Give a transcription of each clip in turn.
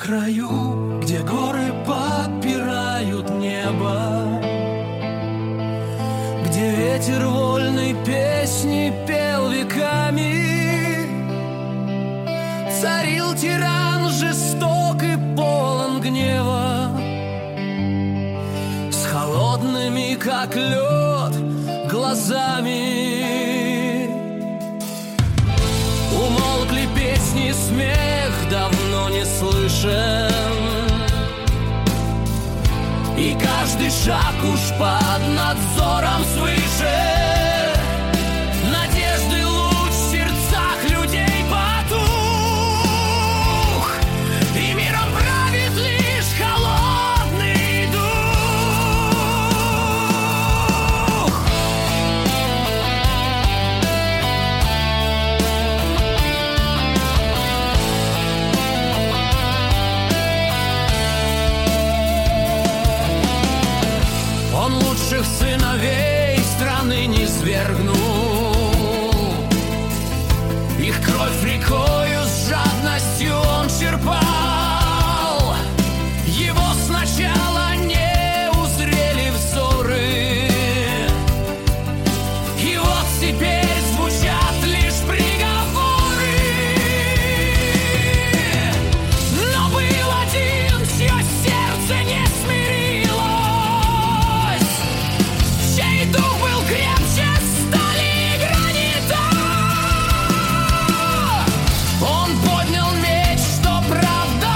краю, где горы подпирают небо, где ветер вольной песни пел веками, царил тиран жесток и полон гнева, с холодными, как лед, глазами. Умолкли песни, смех давно не слышен, и каждый шаг уж под надзором свыше. Надежды луч в сердцах людей потух, и миром правит лишь холодный дух. Он лучших сыновей страны не свергнул, их кровь рекою с жадностью он черпал. Его сначала не узрели взоры, и вот теперь звучат лишь приговоры. Но был один, чье сердце не смирилось, чей дух был крепче стали и гранита. Он поднял меч, что правда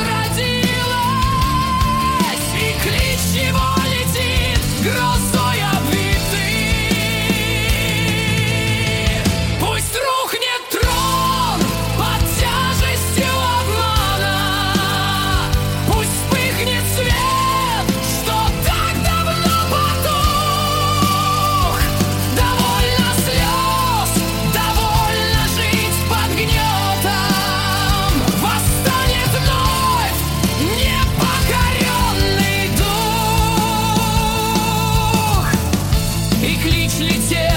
возродилась, и клич его летит грозой обвитый. Пусть рухнет трон под тяжестью обмана, пусть вспыхнет свет, что так давно потух. Довольно слез, довольно жить под гнетом, восстанет вновь непокоренный дух. И клич летел